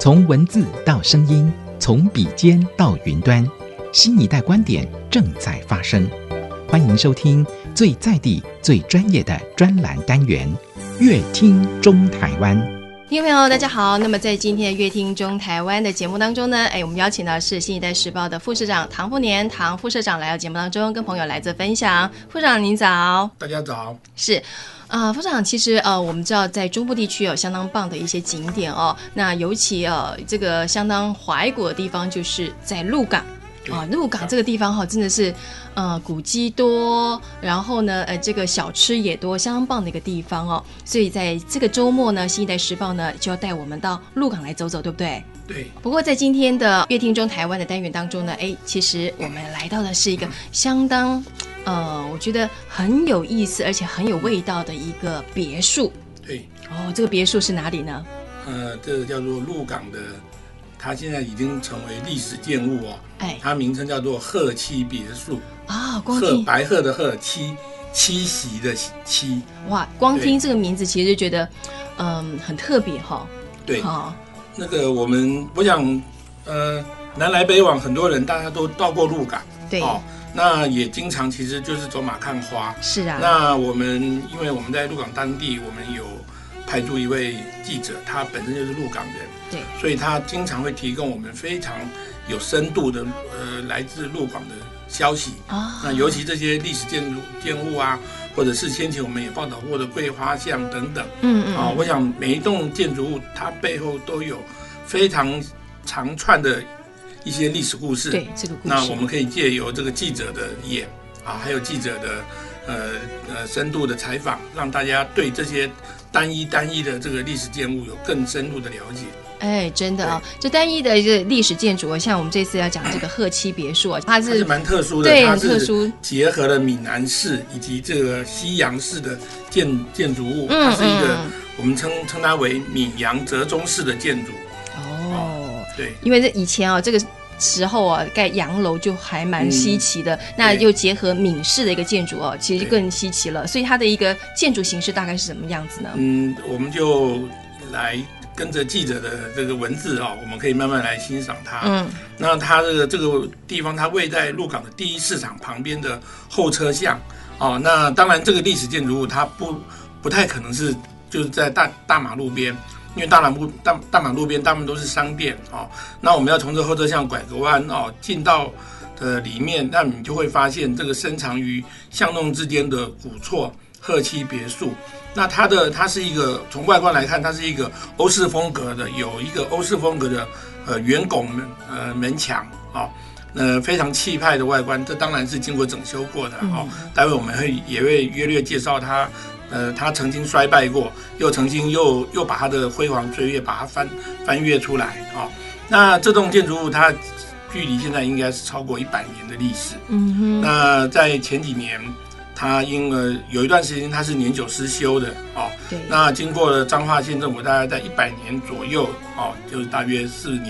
从文字到声音，从笔尖到云端，新一代观点正在发生。欢迎收听最在地、最专业的专栏单元《乐听中台湾》。 听众朋友大家好，那么在今天的乐听中台湾的节目当中呢，我们邀请到是新一代时报的副社长唐富年唐副社长来到节目当中，跟朋友来做分享。副社长您早。 大家早。 是副社长，其实我们知道在中部地区有相当棒的一些景点哦，那尤其这个相当怀古的地方就是在鹿港。鹿港这个地方真的是古迹多，然后呢这个小吃也多，相当棒的一个地方哦。所以在这个周末呢，新一代时报呢就要带我们到鹿港来走走，对不对？ 对。 不过在今天的乐听中台湾的单元当中呢，其实我们来到的是一个相当我觉得很有意思而且很有味道的一个别墅。 对。 这个别墅是哪里呢？ 这个叫做鹿港的，它现在已经成为历史建物哦。它名称叫做鹤栖别墅啊，白鹤的鹤，栖息的栖。 哇，光听这个名字其实就觉得很特别哈。 对，那个我想南来北往很多人大家都到过鹿港。 对。 那也经常其实就是走马看花。 是啊。 那因为我们在鹿港当地，我们有派驻一位记者，他本身就是鹿港人。 对。所以他经常会提供我们非常有深度的来自鹿港的消息啊。那尤其这些历史建物啊，或者是先前我们也报道过的桂花巷等等。我想每一栋建筑物它背后都有非常长串的一些历史故事。 对，这个故事。 那我们可以借由这个记者的眼还有记者的深度的采访，让大家对这些单一的这个历史建物有更深入的了解。 真的这单一的一个历史建筑，像我们这次要讲这个鹤栖别墅它是蛮特殊的。 对，很特殊， 结合了闽南式以及这个西洋式的建筑物。它是一个我们称它为闽洋折中式的建筑。对， 因为以前这个时候盖洋楼就还蛮稀奇的，那又结合闽式的一个建筑其实更稀奇了。所以它的一个建筑形式大概是什么样子呢？ 我们就来跟着记者的这个文字我们可以慢慢来欣赏它。那它的这个地方，它位在鹿港的第一市场旁边的后车巷那当然，这个历史建筑物它不太可能是就是在大马路边。因为大马路边大部分都是商店那我们要从这后车巷拐个弯进到里面，那你就会发现这个深藏于巷弄之间的古厝鹤栖别墅。那它是一个从外观来看，它是一个欧式风格的，有一个欧式风格的圆拱门墙非常气派的外观。这当然是经过整修过的待会我们也会约略介绍它。他曾经衰败过，又曾经又把他的辉煌岁月把它翻阅出来那这栋建筑物它距离现在应该是超过100年的历史。那在前几年，它有一段时间它是年久失修的对。 那经过了彰化县政府大概在100年左右就是大约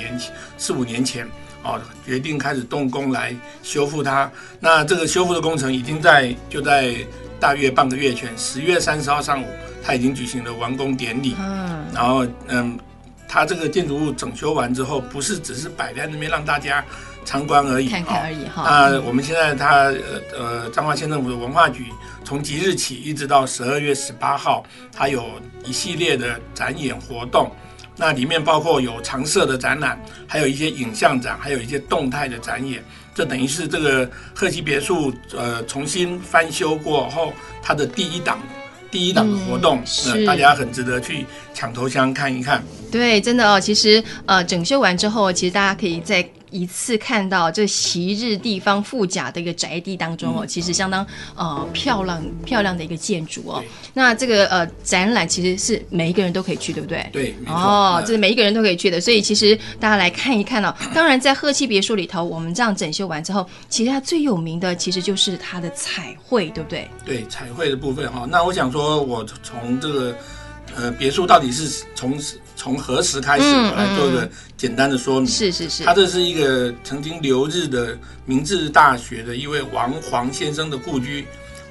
4、5年前决定开始动工来修复它。那这个修复的工程已经就在大约半个月前，10月30号上午，它已经举行了完工典礼。然后它这个建筑物整修完之后，不是只是摆在那边让大家参观而已， 看看而已我们现在彰化县政府的文化局从即日起一直到12月18号，它有一系列的展演活动。那里面包括有常设的展览，还有一些影像展，还有一些动态的展演。这等于是这个鹤栖别墅重新翻修过后，它的第一档的活动，大家很值得去抢头香看一看。 对，真的其实整修完之后，其实大家可以再一次看到这昔日地方富甲的一个宅地当中其实相当漂亮的一个建筑那这个展览其实是每一个人都可以去，对不对？ 对，没错这是每一个人都可以去的。所以其实大家来看一看当然在鹤栖别墅里头，我们这样整修完之后，其实它最有名的其实就是它的彩绘，对不对？ 对，彩绘的部分那我想说，我从这个别墅到底是从何时开始，我来做一个简单的说明。 是。 他这是一个曾经留日的明治大学的一位王黄先生的故居。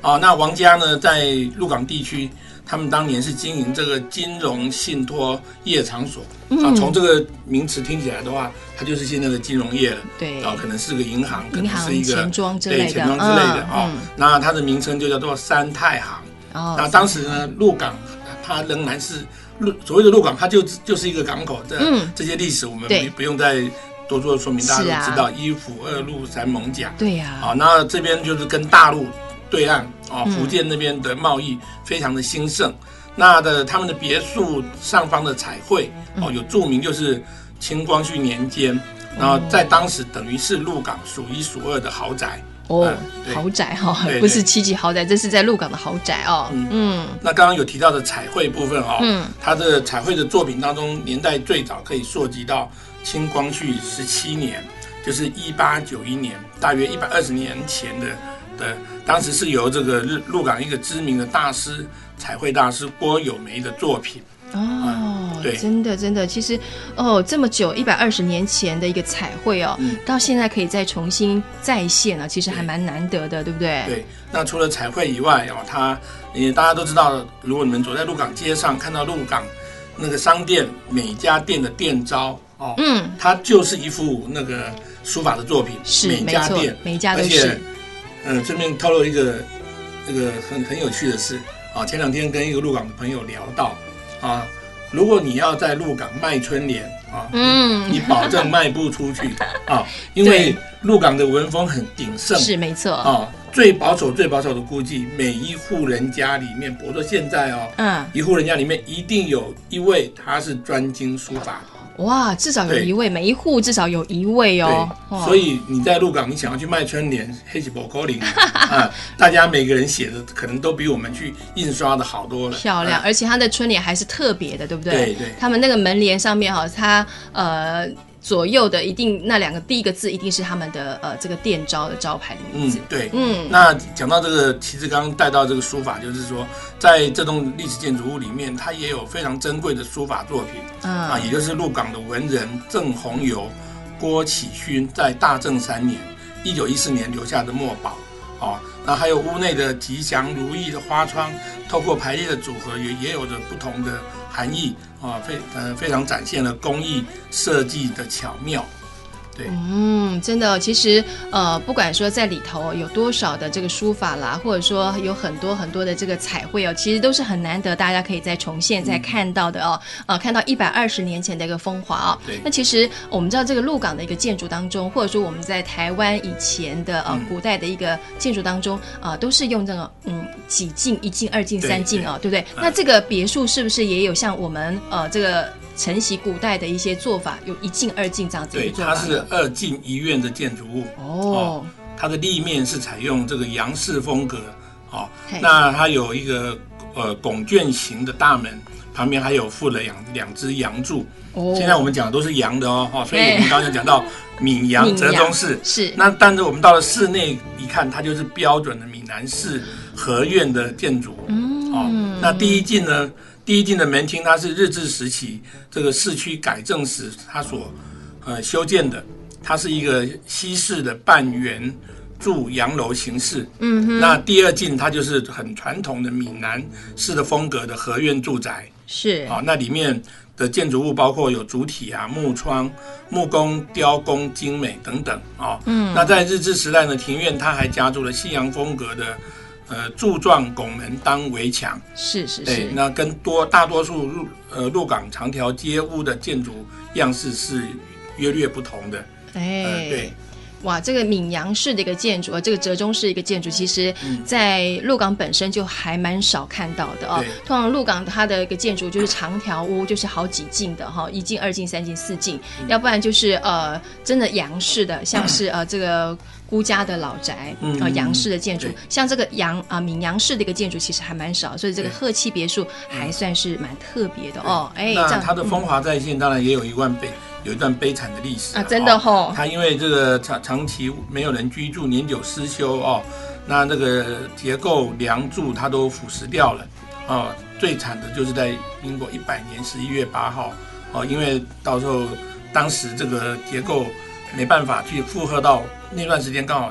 那王家呢，在鹿港地区，他们当年是经营这个金融信托业场所。从这个名词听起来的话，它就是现在的金融业了。 对， 可能是个银行，可能是一个钱庄之类的， 对，钱庄之类的那它的名称就叫做三太行。那当时呢，鹿港它仍然是所谓的鹿港，它就是一个港口。这些历史我们不用再多做说明，大家都知道一府二鹿三艋甲。 对呀。 那这边就是跟大陆对岸福建那边的贸易非常的兴盛。那他们的别墅上方的彩绘有著名，就是清光绪年间，然后在当时等于是鹿港数一数二的豪宅。 豪宅不是7级豪宅，这是在鹿港的豪宅那刚刚有提到的彩绘部分它的彩绘的作品当中，年代最早可以溯及到清光绪17年，就是1891年，大约120年前的，当时是由这个鹿港一个知名的大师，彩绘大师郭有梅的作品。对， 真的，其实这么久120年前的一个彩绘到现在可以再重新再现其实还蛮难得的，对不对？ 对，那除了彩绘以外大家都知道，如果你们走在鹿港街上，看到鹿港那个商店每家店的店招它就是一幅那个书法的作品， 是每家店每家都是。 顺便透露一个这个很有趣的事前2天跟一个鹿港的朋友聊到如果你要在鹿港卖春联你保证卖不出去因为鹿港的文风很鼎盛， 是没错最保守的估计，每一户人家里面，比如说现在一户人家里面一定有一位他是专精书法的。 哇，至少有一位，每一户至少有一位所以你在鹿港，你想要去卖春联，黑起不可能大家每个人写的可能都比我们去印刷的好多了， 漂亮，而且他的春联还是特别的，对不对？对， 他们那个门帘上面它左右的一定那2个第一个字一定是他们的这个店招的招牌的名字。 对，那讲到这个，其实刚刚带到这个书法，就是说在这栋历史建筑物里面，它也有非常珍贵的书法作品也就是鹿港的文人郑弘游、郭启勋在大正3年1914年留下的墨宝那还有屋内的吉祥如意的花窗，透过排列的组合也有着不同的含义非常展现了工艺设计的巧妙。对， 真的，其实不管说在里头有多少的这个书法啦，或者说有很多很多的这个彩绘其实都是很难得，大家可以再重现再看到的看到120年前的一个风华对， 那其实我们知道这个鹿港的一个建筑当中，或者说我们在台湾以前的古代的一个建筑当中都是用这个几进1进2进3进对不对？那这个别墅是不是也有像我们这个承袭古代的一些做法，有1进2进这样子的做法？ 对，它是2进1院的建筑物它的立面是采用这个洋式风格那它有一个拱券形的大门，旁边还有附了两只洋柱现在我们讲的都是洋的所以我们刚才讲到闽洋折中式是。 那但是我们到了室内一看，它就是标准的闽南式合院的建筑那第一进的门厅，它是日治时期这个市区改正时它所修建的，它是一个西式的半圆柱洋楼形式那第2进它就是很传统的闽南式的风格的合院住宅是那里面的建筑物包括有主体木窗、木工、雕工精美等等那在日治时代呢，庭院它还加入了西洋风格的柱状拱门当围墙， 是对，那跟大多数鹿港长条街屋的建筑样式是略不同的。对。 哇，这个闽洋式的一个建筑这个折中式的一个建筑，其实在鹿港本身就还蛮少看到的通常鹿港它的一个建筑就是长条屋，就是好几进的1进2进3进4进要不然就是真的洋式的，像是这个孤家的老宅洋式的建筑像这个闽洋式的一个建筑其实还蛮少，所以这个鹤栖别墅还算是蛮特别的那它的风华再现当然也有一段悲惨的历史真的它因为这个长期没有人居住，年久失修那这个结构梁柱它都腐蚀掉了最惨的就是在民国100年11月8号因为到时候当时这个结构没办法去负荷到那段时间，刚好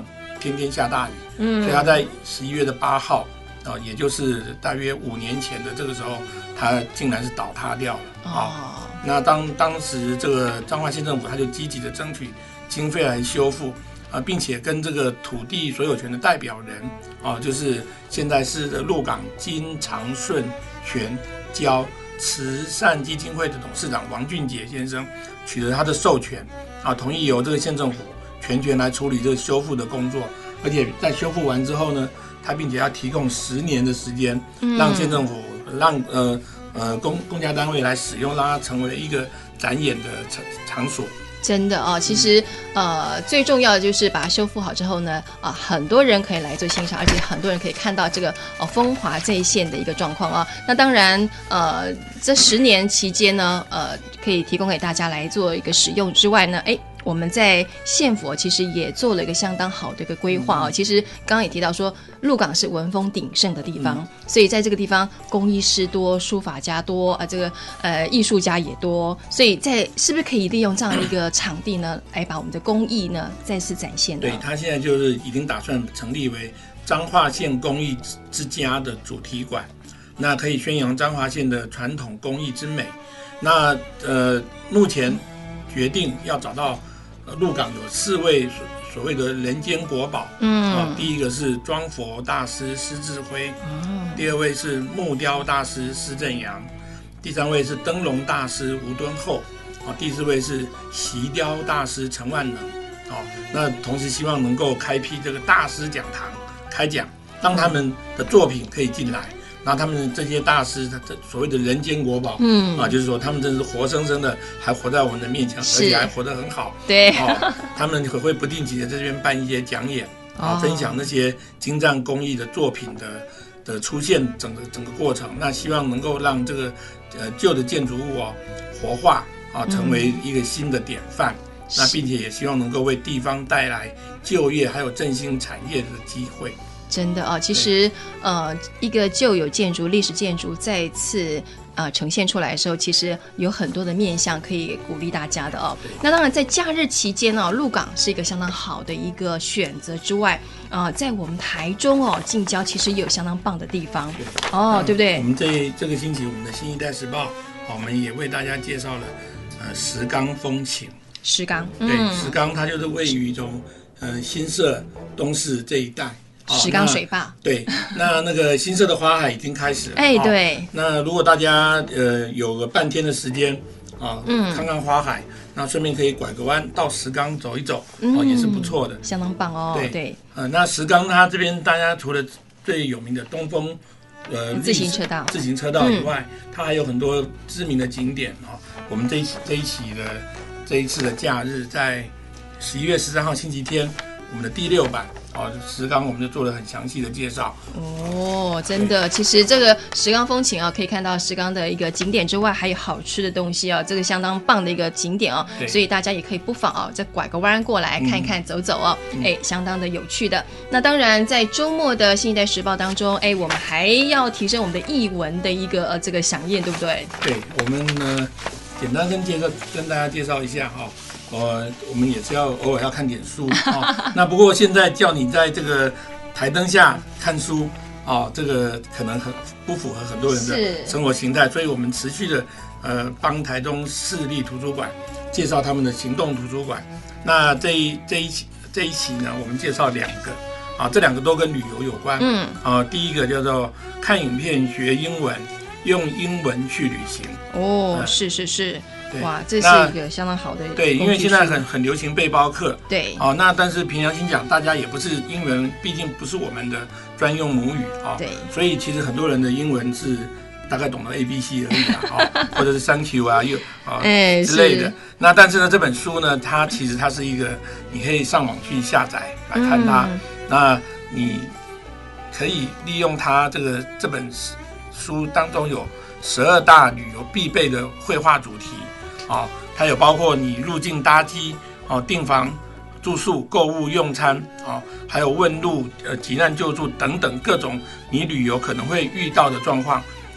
天天下大雨，所以他在11月8号也就是大约5年前的这个时候，他竟然是倒塌掉了那当时这个彰化县政府他就积极的争取经费来修复并且跟这个土地所有权的代表人就是现在是鹿港金长顺全交慈善基金会的董事长王俊杰先生取得他的授权同意由这个县政府全权来处理这个修复的工作，而且在修复完之后呢，他并且要提供10年的时间，让县政府让公家单位来使用，让它成为一个展演的场所。 真的其实最重要的就是把它修复好之后呢很多人可以来做欣赏，而且很多人可以看到这个风华这一线的一个状况那当然这10年期间呢可以提供给大家来做一个使用之外呢我们在县府其实也做了一个相当好的一个规划其实刚刚也提到说鹿港是文风鼎盛的地方所以在这个地方工艺师多，书法家多这个艺术家也多，所以是不是可以利用这样的一个场地呢来把我们的工艺呢再次展现呢？ 对，他现在就是已经打算成立为彰化县工艺之家的主题馆，那可以宣扬彰化县的传统工艺之美。那目前决定要找到鹿港有4位所谓的人间国宝第一个是装佛大师施志辉第2位是木雕大师施正阳，第3位是灯笼大师吴敦厚第4位是席雕大师陈万能那同时希望能够开辟这个大师讲堂开讲，让他们的作品可以进来，然后他们这些大师所谓的人间国宝就是说他们真是活生生的还活在我们的面前，而且还活得很好对他们会不定期的在这边办一些讲演分享那些精湛工艺的作品的出现整个过程，那希望能够让这个旧的建筑物活化成为一个新的典范那并且也希望能够为地方带来就业还有振兴产业的机会。 真的其实一个旧有建筑历史建筑再次呈现出来的时候，其实有很多的面向可以鼓励大家的那当然在假日期间鹿港是一个相当好的一个选择之外在我们台中近郊其实也有相当棒的地方对不对？ 我们这个星期我们的新一代时报我们也为大家介绍了石冈风情。 石冈对石冈它就是位于新社东市这一带石冈水坝对那个新社的花海已经开始了对那如果大家有个半天的时间看看花海，那顺便可以拐个弯到石冈走一走也是不错的， 相当棒对那石冈它这边大家除了最有名的东风自行车道以外它还有很多知名的景点我们这一次的假日在11月13号星期天我们的第6版石冈我们就做了很详细的介绍真的其实这个石冈风情可以看到石冈的一个景点之外还有好吃的东西这个相当棒的一个景点所以大家也可以不妨再拐个弯过来看一看走走相当的有趣的。那当然在周末的新一代时报当中我们还要提升我们的艺文的一个这个飨宴，对不对？ 对，我们呢简单跟大家介绍一下我们也是偶尔要看点书那不过现在叫你在这个台灯下看书这个可能很不符合很多人的生活形态，所以我们持续的帮台中市立图书馆介绍他们的行动图书馆。那这一期呢，我们介绍2个这2个都跟旅游有关。第一个叫做看影片学英文，用英文去旅行。 是。哇，这是一个相当好的对，因为现在很流行背包客。 对那但是凭良心讲，大家也不是英文，毕竟不是我们的专用母语对， 所以其实很多人的英文是大概懂得 ABC 而已或者是 Thank you 之类的。那但是呢，这本书呢，它其实是一个你可以上网去下载来看它。那你可以利用它这本书当中有12大旅游必备的绘画主题它有包括你入境搭机订房住宿购物用餐还有问路急难救助等等各种你旅游可能会遇到的状况，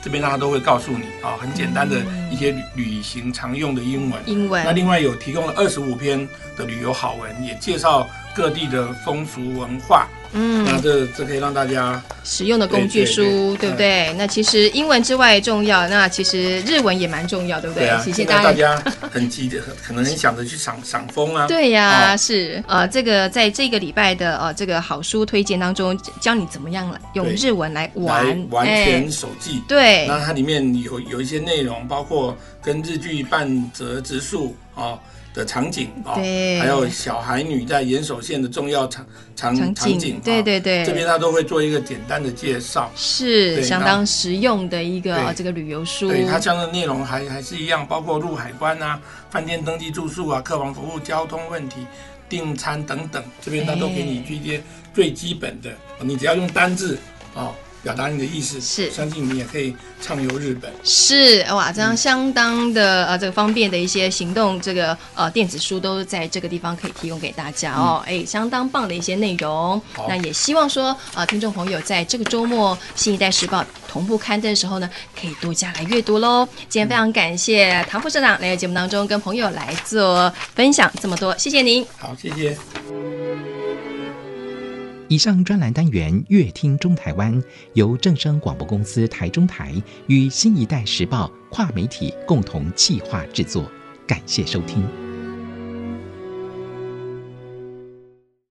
这边他都会告诉你啊，很简单的一些旅行常用的英文。那另外有提供了25篇的旅游好文，也介绍各地的风俗文化。那这可以让大家使用的工具书，对不对？那其实英文之外重要，那其实日文也蛮重要，对不对？谢谢大家很急的，可能很想着去赏枫啊。 对呀，是这个在这个礼拜的这个好书推荐当中，教你怎么样用日文来完全手记。 对， 那它里面有一些内容，包括跟日剧半泽直树的场景还有小孩女在岩手县的重要场景， 对， 这边他都会做一个简单的介绍， 是相当实用的一个这个旅游书。 对，它相关的内容还是一样，包括入海关啊、饭店登记住宿啊、客房服务、交通问题、订餐等等，这边他都给你一些最基本的，你只要用单字表达你的意思， 是相信你也可以畅游日本。 是哇，这样相当的这个方便的一些行动这个电子书都在这个地方可以提供给大家相当棒的一些内容。那也希望说听众朋友在这个周末《新一代时报》同步刊登的时候呢，可以多加来阅读喽。今天非常感谢唐副社长来到节目当中跟朋友来做分享这么多，谢谢您。 好，谢谢。 以上专栏单元《乐听中台湾》由正声广播公司台中台与新一代时报跨媒体共同企划制作，感谢收听。